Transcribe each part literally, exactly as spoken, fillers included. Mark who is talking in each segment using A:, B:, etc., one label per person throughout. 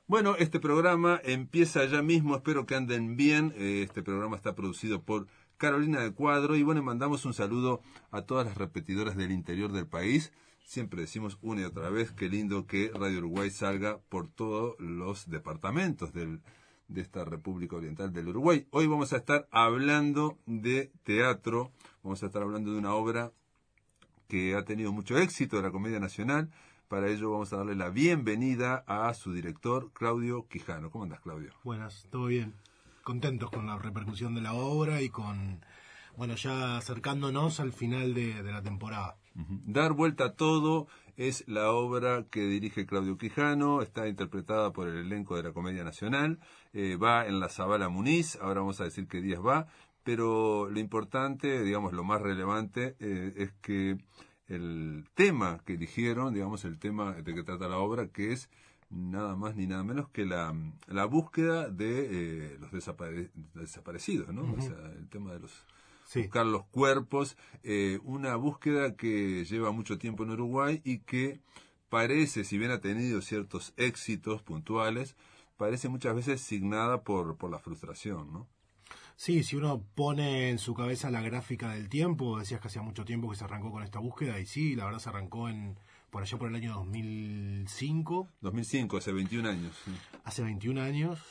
A: Bueno, este programa empieza ya mismo, espero que anden bien. Este programa está producido por Carolina de Cuadro y bueno, mandamos un saludo a todas las repetidoras del interior del país. Siempre decimos una y otra vez, qué lindo que Radio Uruguay salga por todos los departamentos del, de esta República Oriental del Uruguay. Hoy vamos a estar hablando de teatro, vamos a estar hablando de una obra que ha tenido mucho éxito de la Comedia Nacional. Para ello vamos a darle la bienvenida a su director, Claudio Quijano. ¿Cómo andás, Claudio?
B: Buenas, todo bien. Contentos con la repercusión de la obra y con, bueno, ya acercándonos al final de, de la temporada.
A: Uh-huh. Dar vuelta a todo es la obra que dirige Claudio Quijano, está interpretada por el elenco de la Comedia Nacional, eh, va en la Zabala Muniz, ahora vamos a decir qué días va, pero lo importante, digamos, lo más relevante eh, es que el tema que eligieron, digamos, el tema de que trata la obra, que es nada más ni nada menos que la, la búsqueda de eh, los desapare- desaparecidos, ¿no? Uh-huh. O sea, el tema de los sí. buscar los cuerpos, eh, una búsqueda que lleva mucho tiempo en Uruguay y que parece, si bien ha tenido ciertos éxitos puntuales, parece muchas veces signada por, por la frustración, ¿no?
B: Sí, si uno pone en su cabeza la gráfica del tiempo, decías que hacía mucho tiempo que se arrancó con esta búsqueda, y sí, la verdad se arrancó en por allá por el año dos mil cinco.
A: dos mil cinco, hace veintiún años. Sí.
B: Hace veintiún años,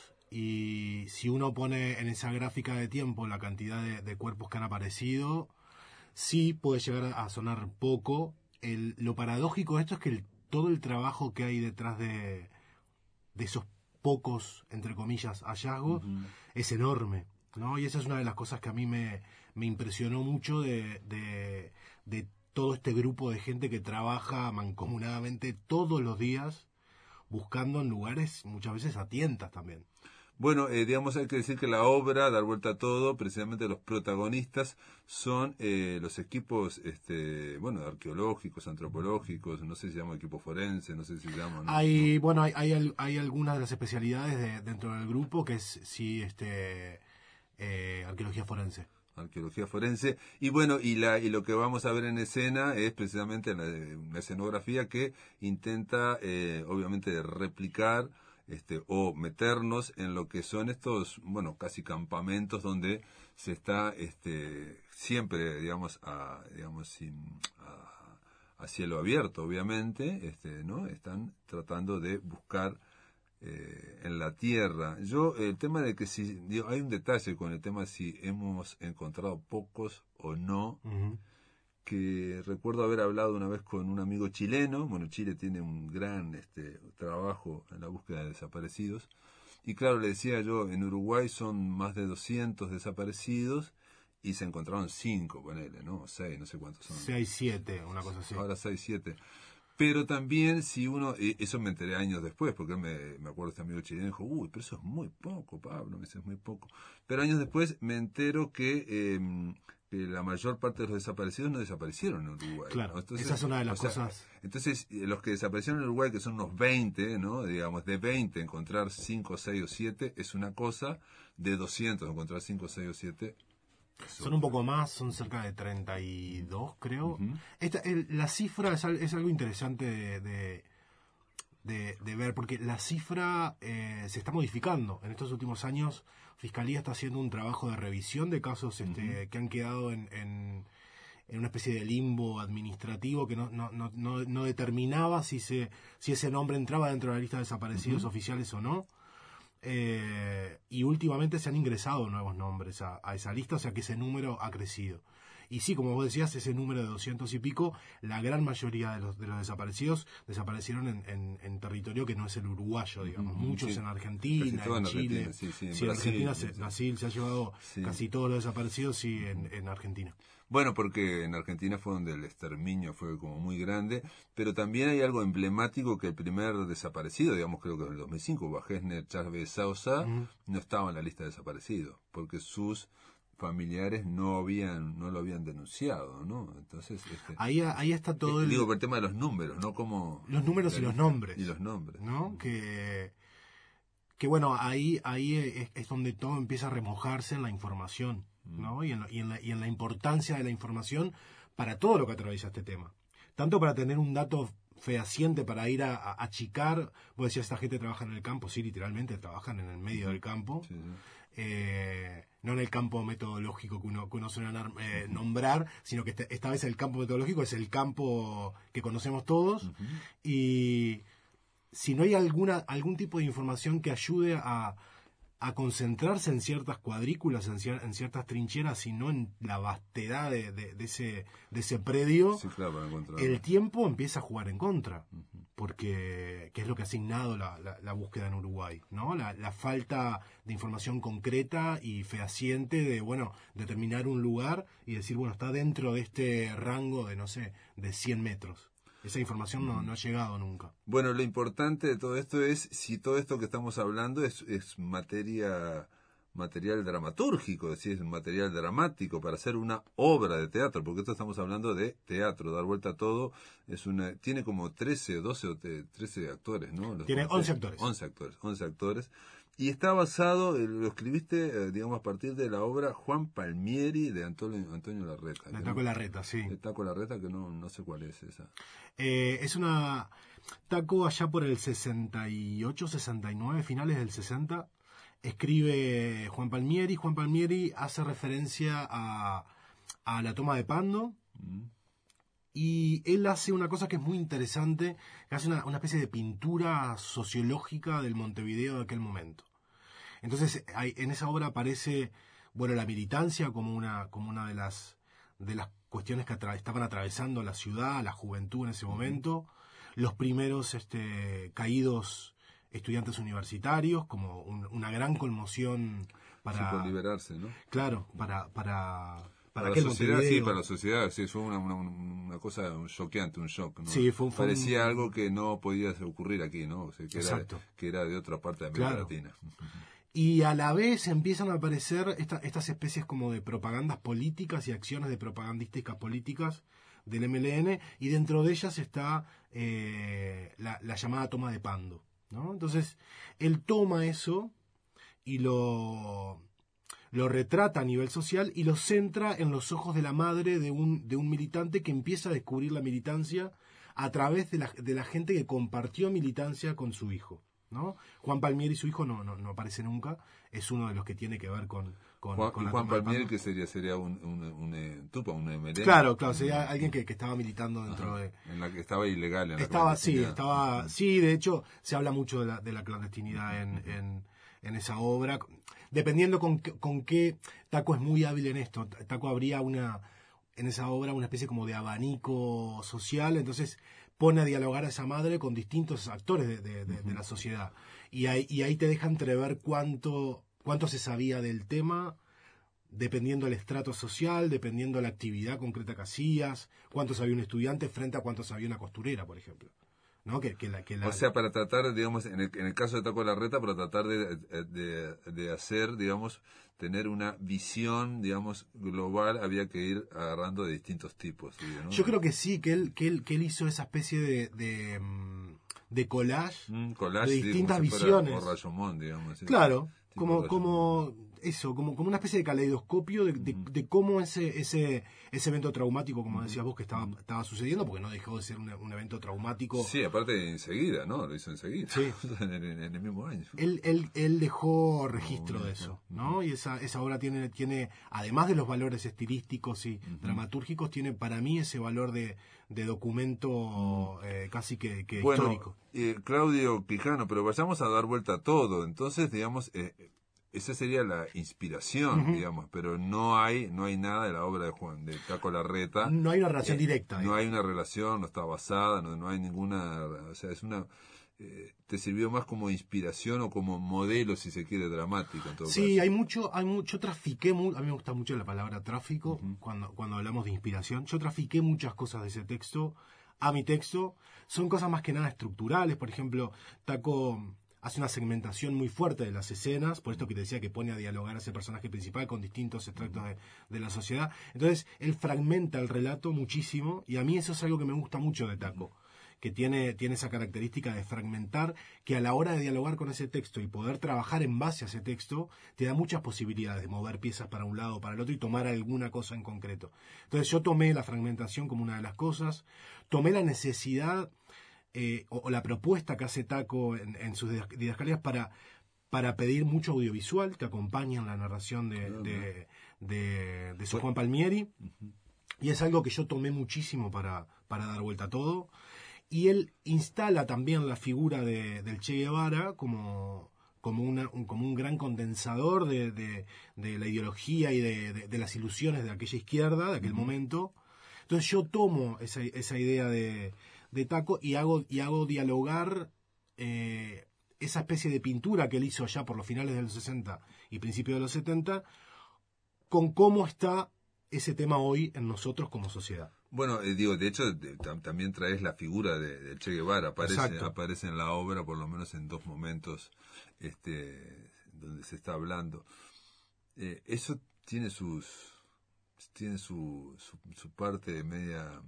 B: y si uno pone en esa gráfica de tiempo la cantidad de, de cuerpos que han aparecido, sí puede llegar a sonar poco. El, lo paradójico de esto es que el, todo el trabajo que hay detrás de, de esos pocos, entre comillas, hallazgos, uh-huh. es enorme, ¿no? Y esa es una de las cosas que a mí me, me impresionó mucho de, de, de todo este grupo de gente que trabaja mancomunadamente todos los días buscando en lugares muchas veces a tientas también.
A: Bueno, eh, digamos, hay que decir que la obra, Dar vuelta a todo, precisamente los protagonistas son eh, los equipos, este, bueno, arqueológicos, antropológicos, no sé si se llama equipo forense, no sé si se llama. ¿No?
B: Hay, ¿no? Bueno, hay, hay, hay algunas de las especialidades de, dentro del grupo que es, sí, este, eh, arqueología forense.
A: Arqueología forense, y bueno, y la y lo que vamos a ver en escena es precisamente la, una escenografía que intenta, eh, obviamente, replicar este o meternos en lo que son estos, bueno, casi campamentos donde se está este siempre, digamos, a, digamos, sin, a, a cielo abierto, obviamente, este, ¿no? Están tratando de buscar Eh, en la tierra. Yo, el tema de que si, digo, hay un detalle con el tema si hemos encontrado pocos o no, uh-huh. que recuerdo haber hablado una vez con un amigo chileno. Bueno, Chile tiene un gran este trabajo en la búsqueda de desaparecidos, y claro, le decía yo, en Uruguay son más de doscientos desaparecidos y se encontraron cinco, ponele, ¿no? seis, no sé cuántos son.
B: seis, siete, una cosa así.
A: Ahora seis, siete. Pero también si uno, y eso me enteré años después, porque me, me acuerdo de este amigo chileno, dijo, uy, pero eso es muy poco, Pablo, me dice, es muy poco. Pero años después me entero que, eh, que la mayor parte de los desaparecidos no desaparecieron en Uruguay.
B: Claro,
A: ¿no? Entonces,
B: esa es una de las
A: o sea,
B: cosas.
A: Entonces, los que desaparecieron en Uruguay, que son unos veinte, ¿no? Digamos, de veinte encontrar cinco, seis o siete es una cosa, de doscientos encontrar cinco, seis o siete...
B: Son un poco más, son cerca de treinta y dos, creo. Uh-huh. Esta, el, la cifra es, es algo interesante de, de, de, de ver, porque la cifra eh, se está modificando. En estos últimos años, Fiscalía está haciendo un trabajo de revisión de casos este, uh-huh. que han quedado en, en, en una especie de limbo administrativo que no, no, no, no, no determinaba si, se, si ese nombre entraba dentro de la lista de desaparecidos uh-huh. oficiales o no. Eh, y últimamente se han ingresado nuevos nombres a, a esa lista, o sea que ese número ha crecido. Y sí, como vos decías, ese número de doscientos y pico, la gran mayoría de los de los desaparecidos desaparecieron en, en, en territorio que no es el uruguayo, digamos. Mm, Muchos sí. en Argentina, en, en Chile.
A: Argentina, sí, sí, en
B: sí,
A: Brasil,
B: Argentina,
A: sí,
B: se,
A: sí.
B: Brasil se ha llevado sí. casi todos los desaparecidos, sí, en, en Argentina.
A: Bueno, porque en Argentina fue donde el exterminio fue como muy grande, pero también hay algo emblemático que el primer desaparecido, digamos, creo que en el dos mil cinco, Bajesner Chávez Sausa, uh-huh. no estaba en la lista de desaparecidos, porque sus familiares no habían no lo habían denunciado, ¿no? Entonces este,
B: ahí ahí está todo
A: eh,
B: el...
A: digo por el tema de los números, no como
B: los números y los nombres
A: y los nombres,
B: ¿no? Que que bueno, ahí ahí es, es donde todo empieza a remojarse en la información, ¿no? Y en, la, y, en la, y en la importancia de la información para todo lo que atraviesa este tema. Tanto para tener un dato fehaciente para ir a, a achicar. Vos decías, esta gente trabaja en el campo, sí, literalmente trabajan en el medio del campo. Sí, sí. Eh, no en el campo metodológico que uno, que uno suele eh, nombrar, sino que este, esta vez el campo metodológico es el campo que conocemos todos. Uh-huh. Y si no hay alguna algún tipo de información que ayude a, a concentrarse en ciertas cuadrículas, en, cier, en ciertas trincheras, y no en la vastedad de, de, de, ese, de ese predio,
A: sí, claro,
B: el tiempo empieza a jugar en contra. Uh-huh. Porque que es lo que ha asignado la, la, la búsqueda en Uruguay, ¿no? La, la falta de información concreta y fehaciente de, bueno, determinar un lugar y decir, bueno, está dentro de este rango de, no sé, de cien metros. Esa información no, no ha llegado nunca.
A: Bueno, lo importante de todo esto es si todo esto que estamos hablando es, es materia... material dramatúrgico, es decir, material dramático para hacer una obra de teatro, porque esto estamos hablando de teatro, dar vuelta a todo, es una, tiene como trece o doce o trece actores, ¿no? Los
B: tiene once actores.
A: once actores, once actores, y está basado, lo escribiste, digamos, a partir de la obra Juan Palmieri de Antonio, Antonio Larreta.
B: De Taco Larreta, sí.
A: De Taco Larreta, que no, no sé cuál es esa.
B: Eh, es una... Taco allá por el sesenta y ocho, sesenta y nueve, finales del sesenta... escribe Juan Palmieri. Juan Palmieri hace referencia a, a la toma de Pando. Mm. Y él hace una cosa que es muy interesante, que hace una, una especie de pintura sociológica del Montevideo de aquel momento. Entonces, hay, en esa obra aparece, bueno, la militancia como una, como una de las, de las cuestiones que atra- estaban atravesando la ciudad, la juventud en ese momento, los primeros este, caídos estudiantes universitarios, como un, una gran conmoción para...
A: Sí, por liberarse, ¿no?
B: Claro, para... para
A: Para, para la sociedad, sí, para la sociedad, sí, fue una, una, una cosa choqueante, un shock, ¿no?
B: Sí, fue, fue
A: Parecía
B: un...
A: algo que no podía ocurrir aquí, ¿no? O sea, que,
B: Exacto.
A: Era, que era de otra parte de América
B: claro.
A: Latina.
B: Y a la vez empiezan a aparecer esta, estas especies como de propagandas políticas y acciones de propagandísticas políticas del M L N, y dentro de ellas está eh, la, la llamada toma de Pando, ¿no? Entonces, él toma eso y lo, lo retrata a nivel social y lo centra en los ojos de la madre de un, de un militante que empieza a descubrir la militancia a través de la, de la gente que compartió militancia con su hijo, ¿no? Juan Palmieri y su hijo no, no, no aparece nunca, es uno de los que tiene que ver con... con
A: Juan,
B: con la
A: Juan Palmieri, que sería sería un, un, un, un tupa, un M L N.
B: Claro, claro, sería alguien que, que estaba militando dentro
A: Ajá,
B: de...
A: En la que estaba ilegal. En la
B: estaba, sí, estaba... Sí, de hecho, se habla mucho de la, de la clandestinidad en, en, en esa obra. Dependiendo con, con qué... Taco es muy hábil en esto. Taco habría una... en esa obra una especie como de abanico social, entonces pone a dialogar a esa madre con distintos actores de, de, de, de la sociedad. Y ahí, y ahí te deja entrever cuánto, cuánto se sabía del tema, dependiendo del estrato social, dependiendo de la actividad concreta que hacías, cuánto sabía un estudiante frente a cuánto sabía una costurera, por ejemplo. ¿No? Que, que la, que la...
A: O sea, para tratar, digamos, en el, en el caso de Taco Larreta, para tratar de, de, de hacer, digamos, tener una visión, digamos, global, había que ir agarrando de distintos tipos, ¿no?
B: Yo creo que sí, que él, que él, que él hizo esa especie de, de, de collage,
A: mm, collage
B: de distintas
A: sí,
B: visiones.
A: O Rayomón, digamos. ¿Sí?
B: Claro, como, como eso, como, como una especie de caleidoscopio de, de, de cómo ese, ese, ese evento traumático, como decías vos, que estaba, estaba sucediendo, porque no dejó de ser un, un evento traumático.
A: Sí, aparte enseguida, ¿no? Lo hizo enseguida.
B: Sí.
A: en, el, en el mismo año.
B: Él, él, él dejó registro de eso, ¿no? Y esa, esa obra tiene, tiene, además de los valores estilísticos y uh-huh. dramatúrgicos, tiene para mí ese valor de, de documento uh-huh. eh, casi que, que
A: bueno,
B: histórico.
A: Eh, Claudio Quijano, pero vayamos a dar vuelta a todo. Entonces, digamos... Eh, esa sería la inspiración, uh-huh. digamos, pero no hay no hay nada de la obra de Juan de Taco Larreta.
B: No hay una relación eh, directa.
A: No digamos. hay una relación, no está basada, no, no hay ninguna, o sea, es una eh, te sirvió más como inspiración o como modelo, si se quiere, dramático. En todo
B: sí,
A: caso.
B: hay mucho, hay mucho, trafiqué, mu- a mí me gusta mucho la palabra tráfico uh-huh. cuando cuando hablamos de inspiración. Yo trafiqué muchas cosas de ese texto a mi texto. Son cosas más que nada estructurales, por ejemplo, Taco hace una segmentación muy fuerte de las escenas, por esto que te decía que pone a dialogar a ese personaje principal con distintos extractos de, de la sociedad. Entonces, él fragmenta el relato muchísimo, y a mí eso es algo que me gusta mucho de Taco, que tiene, tiene esa característica de fragmentar, que a la hora de dialogar con ese texto y poder trabajar en base a ese texto, te da muchas posibilidades de mover piezas para un lado o para el otro y tomar alguna cosa en concreto. Entonces, yo tomé la fragmentación como una de las cosas, tomé la necesidad eh, o, o la propuesta que hace Taco en, en sus didascalias para, para pedir mucho audiovisual que acompaña en la narración de,
A: Claro.
B: de, de, de su
A: Bueno.
B: Juan Palmieri.
A: Ujú.
B: Y es algo que yo tomé muchísimo para, para dar vuelta a todo. Y él instala también la figura de, del Che Guevara como, como, una, un, como un gran condensador de, de, de la ideología y de, de, de las ilusiones de aquella izquierda, de aquel uh-huh. momento. Entonces yo tomo esa, esa idea de, de Taco y hago, y hago dialogar eh, esa especie de pintura que él hizo allá por los finales de los sesenta y principios de los setenta con cómo está ese tema hoy en nosotros como sociedad.
A: Bueno, eh, digo, de hecho, de, tam, también traes la figura de, de Che Guevara, aparece, aparece en la obra, por lo menos en dos momentos este, donde se está hablando. Eh, eso tiene sus tiene su, su, su parte media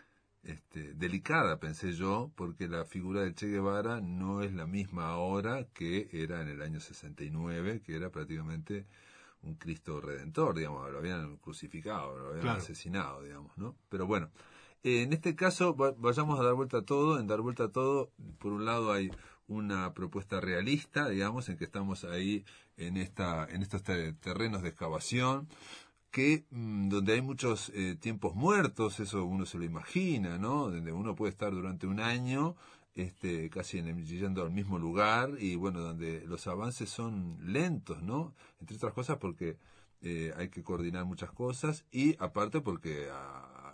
A: este, delicada, pensé yo, porque la figura de Che Guevara no es la misma ahora que era en el año sesenta y nueve, que era prácticamente un Cristo Redentor, digamos, lo habían crucificado, lo habían claro. asesinado, digamos, ¿no? Pero bueno, eh, en este caso va, vayamos a dar vuelta a todo. En dar vuelta a todo, por un lado hay una propuesta realista, digamos, en que estamos ahí en esta en estos terrenos de excavación, que mmm, donde hay muchos eh, tiempos muertos, eso uno se lo imagina, ¿no? Donde uno puede estar durante un año Este, casi en el, yendo al mismo lugar, y bueno, donde los avances son lentos, ¿no? Entre otras cosas porque eh, hay que coordinar muchas cosas, y aparte porque a,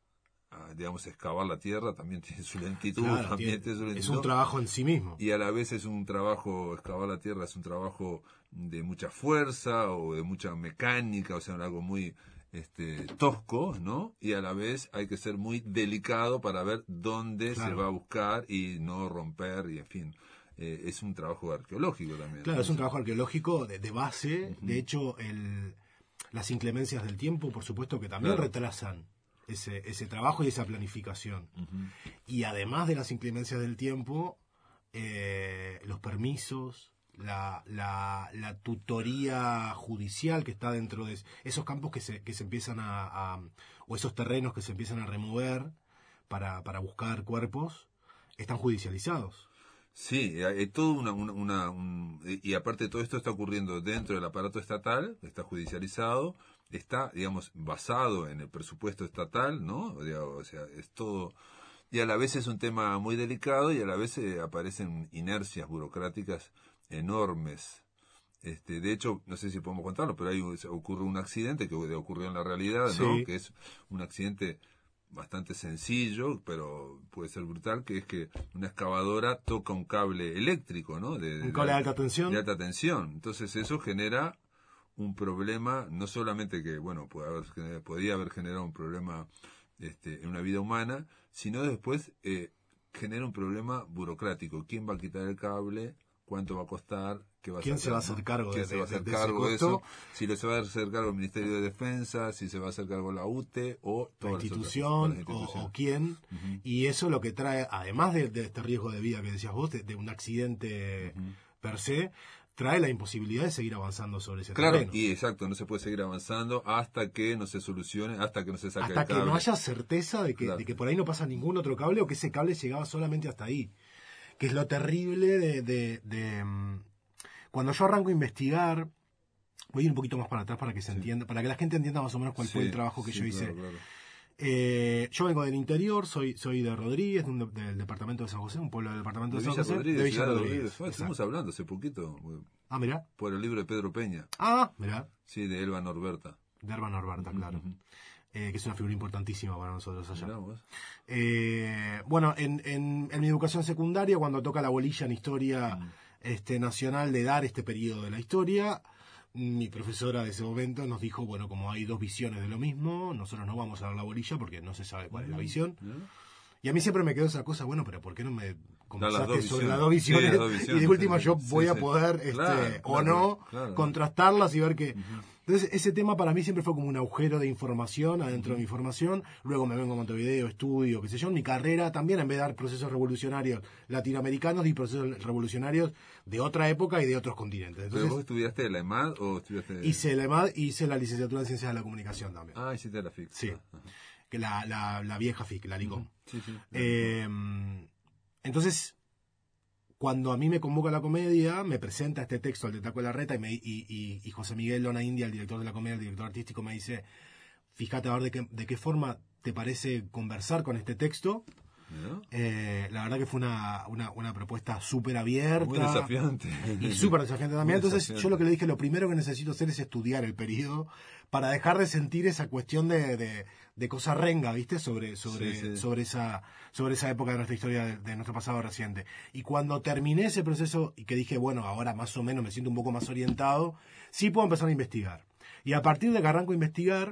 A: a, digamos, excavar la tierra también tiene su lentitud,
B: claro,
A: también
B: tiene,
A: tiene su lentitud.
B: Es un trabajo en sí mismo.
A: Y a la vez es un trabajo, excavar la tierra es un trabajo de mucha fuerza o de mucha mecánica, o sea, algo muy este tosco, ¿no? Y a la vez hay que ser muy delicado para ver dónde claro. se va a buscar y no romper, y en fin, eh, es un trabajo arqueológico también.
B: Claro, ¿no? Es un trabajo arqueológico de, de base. Uh-huh. De hecho, el, las inclemencias del tiempo, por supuesto que también claro. retrasan ese, ese trabajo y esa planificación. Uh-huh. Y además de las inclemencias del tiempo, eh, los permisos, La, la, la tutoría judicial que está dentro de esos campos que se, que se empiezan a, a o esos terrenos que se empiezan a remover para, para buscar cuerpos, están judicializados.
A: Sí, hay todo una, una, una un, y aparte todo esto está ocurriendo dentro del aparato estatal, está judicializado, está, digamos, basado en el presupuesto estatal, ¿no? O sea, es todo, y a la vez es un tema muy delicado, y a la vez eh, aparecen inercias burocráticas enormes. Este, de hecho, no sé si podemos contarlo, pero ahí ocurre un accidente que ocurrió en la realidad, ¿no? Sí. Que es un accidente bastante sencillo, pero puede ser brutal, que es que una excavadora toca un cable eléctrico, ¿no? De, de,
B: un cable de alta tensión.
A: De alta tensión. Entonces eso genera un problema, no solamente que, bueno, puede haber, podría haber generado un problema este, en una vida humana, sino después eh, genera un problema burocrático. ¿Quién va a quitar el cable? ¿Cuánto va a costar? ¿Qué va a
B: ¿Quién
A: hacer,
B: se va a hacer cargo
A: ¿Quién
B: de,
A: se va a hacer
B: de,
A: cargo
B: de,
A: de eso? Si se va a hacer cargo el Ministerio de Defensa, si se va a hacer cargo la U T E o
B: toda la institución, la o, o quién. Uh-huh. Y eso lo que trae, además de, de este riesgo de vida que decías vos, de, de un accidente uh-huh. per se, trae la imposibilidad de seguir avanzando sobre ese
A: claro,
B: terreno.
A: Y exacto, no se puede seguir avanzando hasta que no se solucione, hasta que no se saque
B: hasta
A: el cable.
B: Hasta que no haya certeza de que,
A: claro.
B: de que por ahí no pasa ningún otro cable o que ese cable llegaba solamente hasta ahí. Que es lo terrible de... de, de um, cuando yo arranco a investigar, voy a ir un poquito más para atrás para que se sí. entienda, para que la gente entienda más o menos cuál sí, fue el trabajo que
A: sí,
B: yo hice.
A: Claro, claro.
B: Eh, yo vengo del interior, soy soy de Rodríguez, de un, del departamento de San José, un pueblo del departamento de,
A: de
B: San
A: Villa
B: José.
A: Rodríguez,
B: de Villa Rodríguez.
A: Rodríguez. Estuvimos hablando hace poquito.
B: Ah, mirá.
A: Por el libro de Pedro Peña.
B: Ah, mirá.
A: Sí, de Elba Norberta.
B: De Elba Norberta, uh-huh, claro. Uh-huh. Eh, que es una figura importantísima para nosotros allá.
A: Miramos.
B: Eh, bueno, en, en, en mi educación secundaria, cuando toca la bolilla en historia uh-huh. este, nacional de dar este periodo de la historia, mi profesora de ese momento nos dijo, bueno, como hay dos visiones de lo mismo, nosotros no vamos a dar la bolilla porque no se sabe cuál uh-huh. es la visión. Uh-huh. Y a mí siempre me quedó esa cosa, bueno, pero ¿por qué no me conversaste sobre las dos visiones? Sí, las dos visiones. Y de última yo voy sí, a poder, sí. este, claro, o claro, no, claro. contrastarlas y ver que... Uh-huh. Entonces, ese tema para mí siempre fue como un agujero de información adentro uh-huh. de mi formación. Luego me vengo a Montevideo, estudio, qué sé yo. En mi carrera también, en vez de dar procesos revolucionarios latinoamericanos, di procesos revolucionarios de otra época y de otros continentes. Entonces,
A: ¿pero vos estudiaste la EMAD o estudiaste...?
B: Hice la EMAD y hice la licenciatura en Ciencias de la Comunicación también.
A: Ah, hiciste la F I C.
B: Sí. Uh-huh. Que la, la, la vieja F I C, la LICOM.
A: Uh-huh. Sí, sí.
B: Eh, entonces, cuando a mí me convoca la comedia, me presenta este texto al de Taco Larreta y, me, y, y, y José Miguel Lona India, el director de la comedia, el director artístico, me dice, fíjate a ver de qué, de qué forma te parece conversar con este texto. ¿No? Eh, la verdad que fue una, una, una propuesta súper abierta.
A: Muy desafiante.
B: Y súper desafiante también.
A: Muy
B: Entonces
A: desafiante.
B: yo lo que le dije, lo primero que necesito hacer es estudiar el periodo para dejar de sentir esa cuestión de, de, de cosa renga, ¿viste? Sobre, sobre,
A: sí, sí.
B: sobre, esa, sobre esa época de nuestra historia, de, de nuestro pasado reciente. Y cuando terminé ese proceso y que dije, bueno, ahora más o menos me siento un poco más orientado, sí puedo empezar a investigar. Y a partir de que arranco a investigar,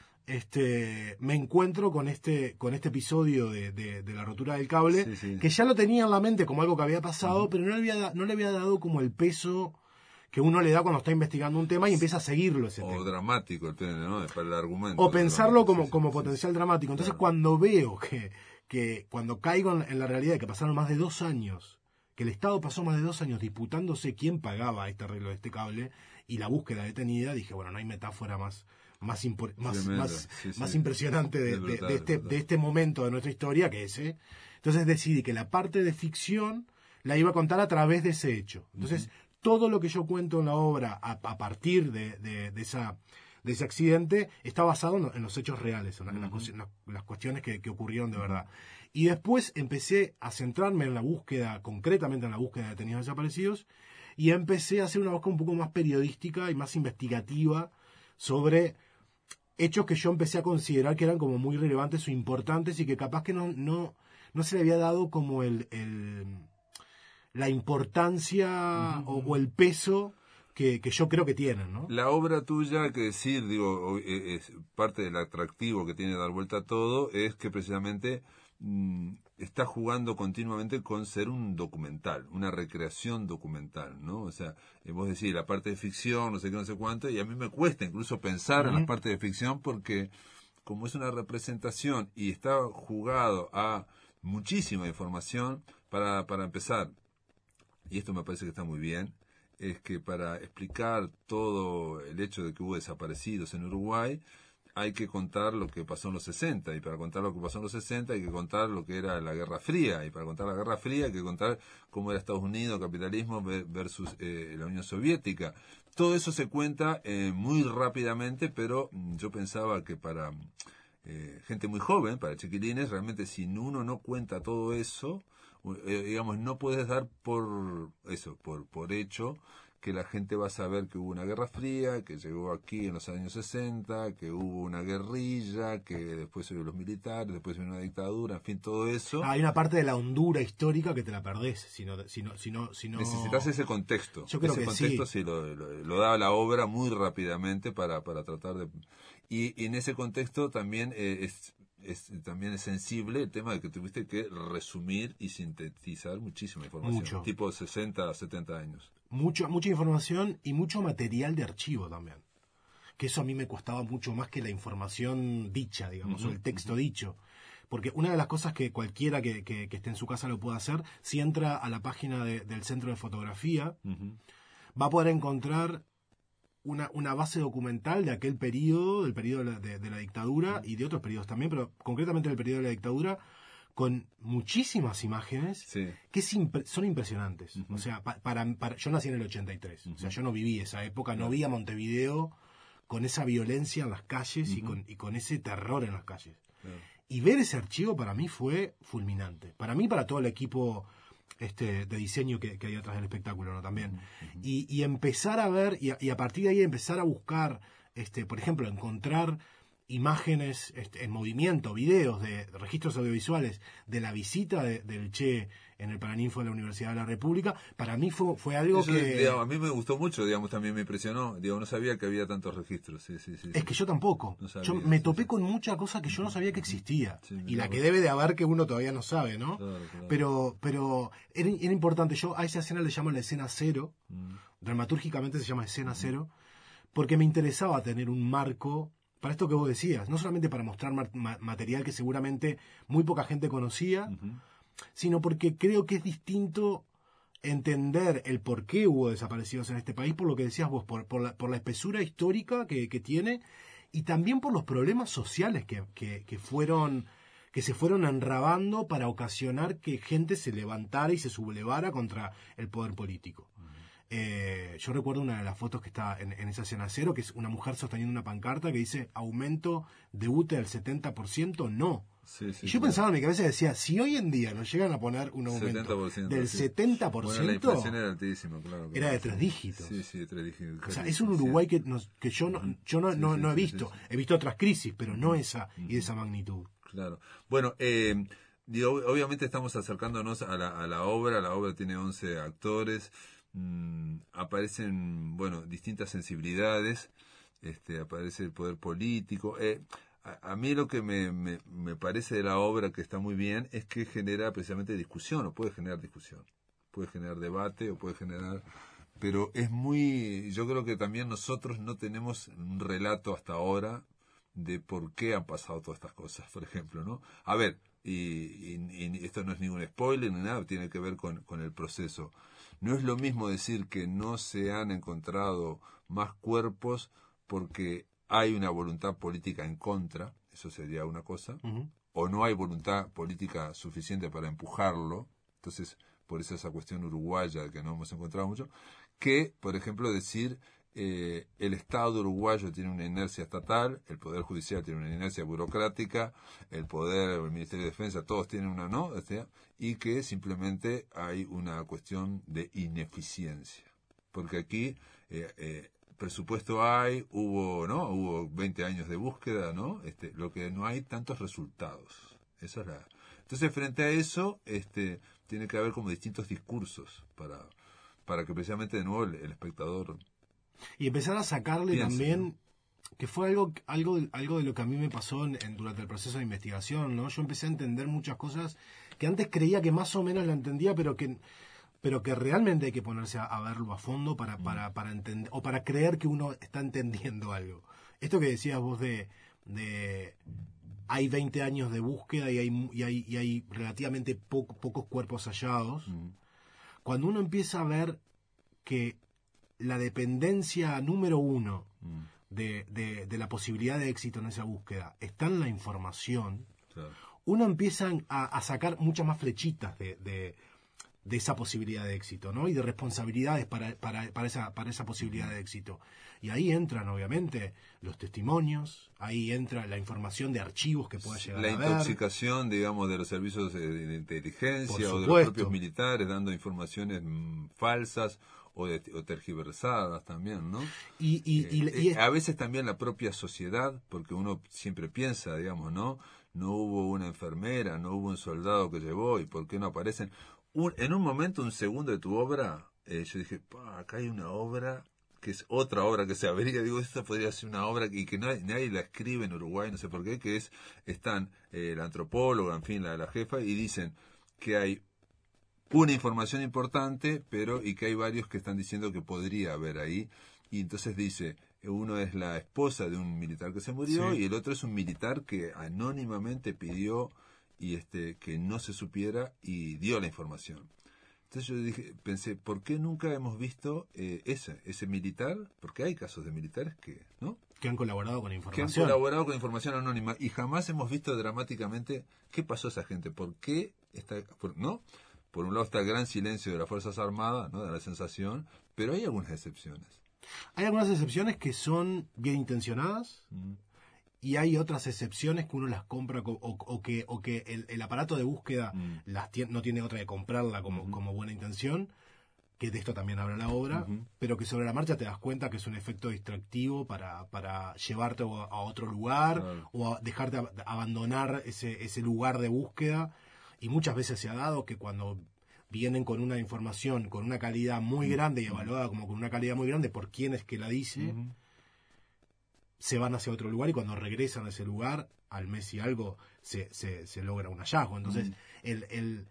B: este me encuentro con este con este episodio de, de, de la rotura del cable,
A: sí, sí.
B: que ya lo tenía en la mente como algo que había pasado,
A: uh-huh.
B: pero no le había no le había dado como el peso que uno le da cuando está investigando un tema y empieza a seguirlo ese
A: o
B: tema.
A: dramático, ¿no? Para el argumento.
B: O pensarlo como,
A: sí, sí,
B: como
A: sí,
B: potencial
A: sí.
B: dramático. Entonces,
A: Claro.
B: cuando veo que, que cuando caigo en, en la realidad de que pasaron más de dos años, que el Estado pasó más de dos años disputándose quién pagaba este arreglo de este cable y la búsqueda detenida, dije, bueno, no hay metáfora más más impor, más, más,
A: sí, sí.
B: más impresionante de,
A: brutal,
B: de, de, este, de este momento de nuestra historia que ese. Entonces decidí que la parte de ficción la iba a contar a través de ese hecho. Entonces, uh-huh. todo lo que yo cuento en la obra a, a partir de, de, de esa de ese accidente está basado en, en los hechos reales, en, uh-huh. en, las, en, las, en las cuestiones que, que ocurrieron de verdad. Y después empecé a centrarme en la búsqueda, concretamente en la búsqueda de detenidos desaparecidos, y empecé a hacer una búsqueda un poco más periodística y más investigativa sobre hechos que yo empecé a considerar que eran como muy relevantes o importantes y que capaz que no, no, no se le había dado como el, el la importancia uh-huh. o, o el peso que, que yo creo que tienen, ¿no?
A: La obra tuya, que decir, digo, es parte del atractivo que tiene dar vuelta a todo, es que precisamente mmm, está jugando continuamente con ser un documental, una recreación documental, ¿no? O sea, vos decís, la parte de ficción, no sé qué, no sé cuánto, y a mí me cuesta incluso pensar uh-huh. en la parte de ficción porque como es una representación y está jugado a muchísima información, para, para empezar, y esto me parece que está muy bien, es que para explicar todo el hecho de que hubo desaparecidos en Uruguay, hay que contar lo que pasó en los sesenta, y para contar lo que pasó en los sesenta hay que contar lo que era la Guerra Fría, y para contar la Guerra Fría hay que contar cómo era Estados Unidos, capitalismo versus eh, la Unión Soviética. Todo eso se cuenta eh, muy rápidamente, pero yo pensaba que para eh, gente muy joven, para chiquilines, realmente si uno no cuenta todo eso, eh, digamos, no puedes dar por eso, por, por hecho que la gente va a saber que hubo una guerra fría, que llegó aquí en los años sesenta, que hubo una guerrilla, que después hubo los militares, después hubo una dictadura, en fin, todo eso.
B: Ah, hay una parte de la hondura histórica que te la perdés, si no... Si no, si no, si no...
A: Necesitas ese contexto.
B: Yo creo
A: ese
B: que
A: contexto
B: sí,
A: sí lo, lo, lo da la obra muy rápidamente para, para tratar de... Y, y en ese contexto también eh, es... Es, también es sensible el tema de que tuviste que resumir y sintetizar muchísima información.
B: Mucho.
A: Tipo sesenta a setenta años.
B: Mucho, mucha información y mucho material de archivo también. Que eso a mí me costaba mucho más que la información dicha, digamos, uh-huh, o el texto uh-huh. dicho. Porque una de las cosas que cualquiera que, que, que esté en su casa lo pueda hacer, si entra a la página de, del Centro de Fotografía, uh-huh. va a poder encontrar Una, una base documental de aquel periodo, del periodo de la, de, de la dictadura y de otros periodos también, pero concretamente del periodo de la dictadura, con muchísimas imágenes
A: sí.
B: que es impre- son impresionantes. Uh-huh. O sea, pa, para, para, yo nací en el ochenta y tres, uh-huh. o sea, yo no viví esa época, no vi a Montevideo con esa violencia en las calles uh-huh. y, con, y con ese terror en las calles. Uh-huh. Y ver ese archivo para mí fue fulminante. Para mí, para todo el equipo... Este, de diseño que, que hay atrás del espectáculo, ¿no? También. Uh-huh. Y, y empezar a ver, y a, y a partir de ahí empezar a buscar, este, por ejemplo, encontrar imágenes este, en movimiento, videos de, de registros audiovisuales de la visita de, del Che en el Paraninfo de la Universidad de la República, para mí fue, fue algo
A: Eso,
B: que...
A: Digamos, a mí me gustó mucho, digamos, también me impresionó. Digamos, no sabía que había tantos registros. Sí, sí, sí,
B: es
A: sí.
B: que yo tampoco.
A: No sabía,
B: yo me
A: sí,
B: topé
A: sí.
B: con mucha cosa que yo no sabía que existía.
A: Sí,
B: y la
A: claro.
B: que debe de haber que uno todavía no sabe, ¿no?
A: Claro, claro.
B: Pero, pero era, era importante. Yo a esa escena le llamo la escena cero.
A: Mm.
B: Dramatúrgicamente se llama escena
A: Mm.
B: cero. Porque me interesaba tener un marco para esto que vos decías. No solamente para mostrar ma- ma- material que seguramente muy poca gente conocía,
A: Uh-huh.
B: sino porque creo que es distinto entender el por qué hubo desaparecidos en este país, por lo que decías vos, por, por, la, por la espesura histórica que, que tiene y también por los problemas sociales que, que, que fueron que se fueron enrabando para ocasionar que gente se levantara y se sublevara contra el poder político. Eh, yo recuerdo una de las fotos que está en, en esa escena cero, que es una mujer sosteniendo una pancarta que dice aumento de U T E del setenta por ciento, no.
A: Sí, sí,
B: y yo
A: claro.
B: pensaba en mi cabeza y decía, si hoy en día nos llegan a poner un aumento
A: setenta por ciento,
B: del
A: sí.
B: setenta por ciento,
A: bueno, la inflación era altísima, claro.
B: era de tres dígitos.
A: Sí, sí, de tres dígitos.
B: O sea, es un Uruguay que, nos, que yo no, yo no,
A: Sí,
B: no,
A: sí,
B: no he
A: sí,
B: visto.
A: sí, sí.
B: He visto otras crisis, pero no esa y de esa magnitud.
A: Claro. Bueno, eh, digo, obviamente estamos acercándonos a la, a la obra. La obra tiene once actores. Mm, aparecen, bueno, distintas sensibilidades. Este, aparece el poder político. Eh, a, a mí lo que me, me, me parece de la obra que está muy bien es que genera precisamente discusión, o puede generar discusión. Puede generar debate o puede generar... Pero es muy... Yo creo que también nosotros no tenemos un relato hasta ahora de por qué han pasado todas estas cosas, por ejemplo, ¿no? A ver, y, y, y esto no es ningún spoiler ni nada, tiene que ver con, con el proceso. No es lo mismo decir que no se han encontrado más cuerpos porque hay una voluntad política en contra, eso sería una cosa,
B: Uh-huh.
A: o no hay voluntad política suficiente para empujarlo, entonces por eso esa cuestión uruguaya que no hemos encontrado mucho, que, por ejemplo, decir eh, el Estado uruguayo tiene una inercia estatal, el Poder Judicial tiene una inercia burocrática, el Poder, el Ministerio de Defensa, todos tienen una, ¿no? O sea, y que simplemente hay una cuestión de ineficiencia. Porque aquí eh, eh, presupuesto hay, hubo, ¿no? Hubo veinte años de búsqueda, ¿no? Este, lo que no hay tantos resultados. Esa es la... Entonces, frente a eso, este, tiene que haber como distintos discursos para, para que precisamente de nuevo el, el espectador
B: Y empezar a sacarle
A: piense,
B: también,
A: ¿no?
B: que fue algo, algo, algo de lo que a mí me pasó en, en- durante el proceso de investigación, ¿no? Yo empecé a entender muchas cosas que antes creía que más o menos la entendía, pero que pero que realmente hay que ponerse a, a verlo a fondo para, para, para entender, o para creer que uno está entendiendo algo. Esto que decías vos de, de hay veinte años de búsqueda y hay, mu- y hay, y hay relativamente po- pocos cuerpos hallados,
A: Mm,
B: cuando uno empieza a ver que la dependencia número uno
A: mm,
B: de, de, de la posibilidad de éxito en esa búsqueda está en la información,
A: claro.
B: uno empieza a, a sacar muchas más flechitas de, de, de esa posibilidad de éxito, ¿no? Y de responsabilidades para, para, para, esa, para esa posibilidad de éxito. Y ahí entran, obviamente, los testimonios, ahí entra la información de archivos que pueda llegar
A: La
B: a ver.
A: intoxicación, digamos, de los servicios de, de inteligencia
B: Por
A: o de los
B: supuesto.
A: propios militares dando informaciones mm, falsas o, de, o tergiversadas también, ¿no?
B: Y, y, y,
A: Eh,
B: y-
A: eh, a veces también la propia sociedad, porque uno siempre piensa, digamos, ¿no? No hubo una enfermera, no hubo un soldado que llevó, ¿y por qué no aparecen? Un- en un momento, un segundo de tu obra, eh, yo dije, pa, acá hay una obra que es otra obra que se averigua, digo, esta podría ser una obra y que nadie, nadie la escribe en Uruguay, no sé por qué, que es, están eh, la antropóloga, en fin, la, la jefa, y dicen que hay una información importante, pero y que hay varios que están diciendo que podría haber ahí, y entonces dice, uno es la esposa de un militar que se murió
B: Sí.
A: y el otro es un militar que anónimamente pidió y este que no se supiera y dio la información. Entonces yo dije, pensé, ¿por qué nunca hemos visto eh, ese, ese militar? Porque hay casos de militares que, ¿no?
B: que han colaborado con la
A: que han
B: información.
A: colaborado con información anónima y jamás hemos visto dramáticamente qué pasó a esa gente, por qué está, por- ¿no? Por un lado está el gran silencio de las Fuerzas Armadas, ¿no? Da la sensación, pero hay algunas excepciones.
B: Hay algunas excepciones que son bien intencionadas
A: Mm,
B: y hay otras excepciones que uno las compra co- o, o que, o que el, el aparato de búsqueda
A: Mm.
B: las tien- no tiene otra que comprarla como,
A: Ujú.
B: como buena intención, que de esto también habla la obra,
A: Ujú.
B: pero que sobre la marcha te das cuenta que es un efecto distractivo para, para llevarte a, a otro lugar
A: Claro.
B: o a dejarte ab- abandonar ese, ese lugar de búsqueda. Y muchas veces se ha dado que cuando vienen con una información con una calidad muy grande y evaluada como con una calidad muy grande por quién es que la dice,
A: Ujú.
B: se van hacia otro lugar y cuando regresan a ese lugar, al mes y algo, se, se, se logra un hallazgo. Entonces,
A: Mm.
B: el, el,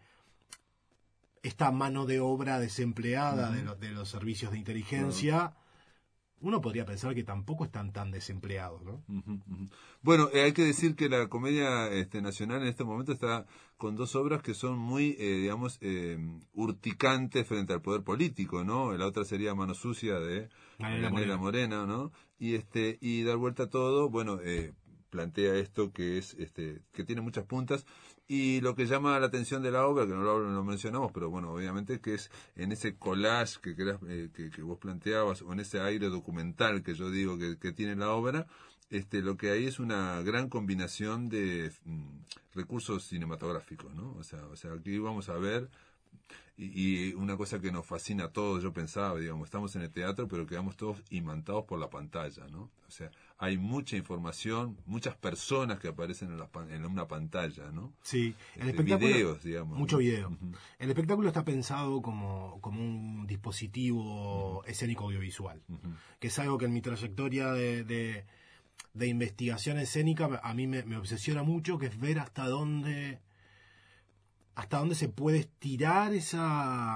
B: esta mano de obra desempleada
A: Ujú.
B: de, lo- de los servicios de inteligencia, uno podría pensar que tampoco están tan desempleados, ¿no?
A: Ujú, ujú. Bueno, eh, hay que decir que la comedia este, nacional en este momento está con dos obras que son muy, eh, digamos, eh, urticantes frente al poder político, ¿no? La otra sería Mano Sucia de
B: Marianela
A: Marianela Morena, ¿no? Y este y dar vuelta a todo, bueno, eh, plantea esto que es este que tiene muchas puntas. Y lo que llama la atención de la obra, que no lo, no lo mencionamos, pero bueno, obviamente que es en ese collage que, querás, eh, que, que vos planteabas, o en ese aire documental que yo digo que, que tiene la obra, este, lo que hay es una gran combinación de mm, recursos cinematográficos, ¿no? O sea, o sea, aquí vamos a ver, y, y una cosa que nos fascina a todos, yo pensaba, digamos, estamos en el teatro, pero quedamos todos imantados por la pantalla, ¿no? O sea, hay mucha información, muchas personas que aparecen en, la, en una pantalla, ¿no?
B: Sí, el
A: este,
B: espectáculo,
A: videos, digamos.
B: mucho
A: ¿no?
B: video.
A: Uh-huh.
B: El espectáculo está pensado como, como un dispositivo uh-huh. escénico audiovisual, uh-huh. que es algo que en mi trayectoria de, de, de investigación escénica a mí me, me obsesiona mucho, que es ver hasta dónde hasta dónde se puede estirar esa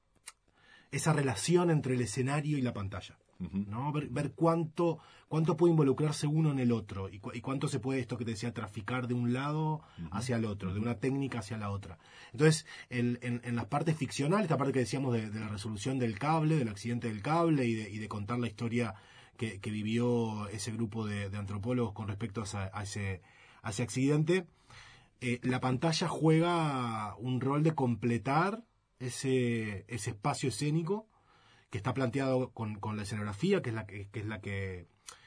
B: esa relación entre el escenario y la pantalla. Uh-huh. ¿No? Ver, ver cuánto cuánto puede involucrarse uno en el otro y, cu- y cuánto se puede, esto que te decía, traficar de un lado uh-huh. hacia el otro, uh-huh. de una técnica hacia la otra. Entonces, el, en, en las partes ficcionales, esta parte que decíamos de, de la resolución del cable, del accidente del cable y de, y de contar la historia que, que vivió ese grupo de, de antropólogos con respecto a, esa, a, ese, a ese accidente, eh, la pantalla juega un rol de completar ese, ese espacio escénico que está planteado con, con la escenografía, que es la que, que es la que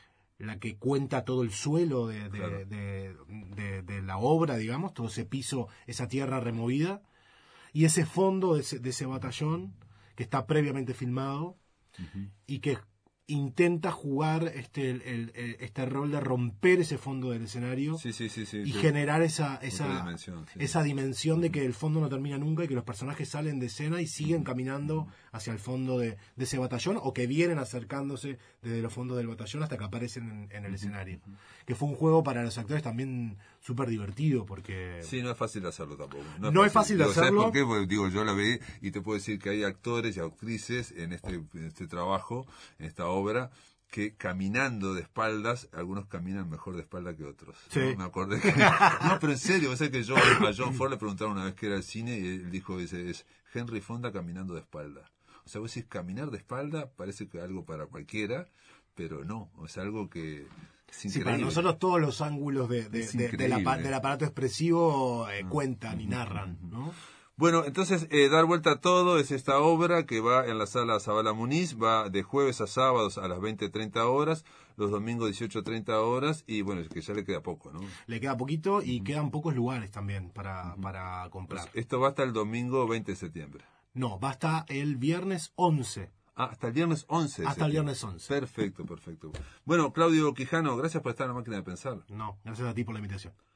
B: la que cuenta todo el suelo de, de, claro. de, de, de la obra, digamos, todo ese piso, esa tierra removida, y ese fondo de ese, de ese batallón que está previamente filmado uh-huh. y que intenta jugar este el, el, este rol de romper ese fondo del escenario
A: sí, sí, sí, sí,
B: y
A: sí.
B: generar esa esa
A: dimensión, sí.
B: esa dimensión de que el fondo no termina nunca y que los personajes salen de escena y siguen caminando hacia el fondo de, de ese batallón, o que vienen acercándose desde los fondos del batallón hasta que aparecen en, en el escenario, que fue un juego para los actores también súper divertido, porque
A: sí, no es fácil hacerlo tampoco, no es
B: no
A: fácil,
B: es fácil de
A: digo,
B: hacerlo.
A: ¿sabes por qué? Porque digo, yo la vi y te puedo decir que hay actores y actrices en este, en este trabajo, en esta obra, que caminando de espaldas, algunos caminan mejor de espalda que otros.
B: Sí.
A: ¿No? Me acordé que... No, pero en serio, o sea que yo a John Ford le preguntaron una vez que era el cine y él dijo, ese es Henry Fonda caminando de espalda. O sea, vos decís, caminar de espalda parece que algo para cualquiera, pero no, o sea, algo que... Es increíble.
B: Sí, para nosotros todos los ángulos de, de, de, de la, del aparato expresivo eh, cuentan uh-huh. y narran, ¿no?
A: Bueno, entonces, eh, Dar Vuelta a Todo es esta obra que va en la sala Zabala Muniz, va de jueves a sábados a las veinte treinta horas, los domingos dieciocho treinta horas, y bueno, es que ya le queda poco, ¿no?
B: Le queda poquito y uh-huh. quedan pocos lugares también para, uh-huh. para comprar.
A: Pues esto va hasta el domingo veinte de septiembre.
B: No, va hasta el viernes once.
A: Ah, hasta el viernes once.
B: Hasta el viernes once.
A: Perfecto, perfecto. Bueno, Claudio Quijano, gracias por estar en La Máquina de Pensar.
B: No, gracias a ti por la invitación.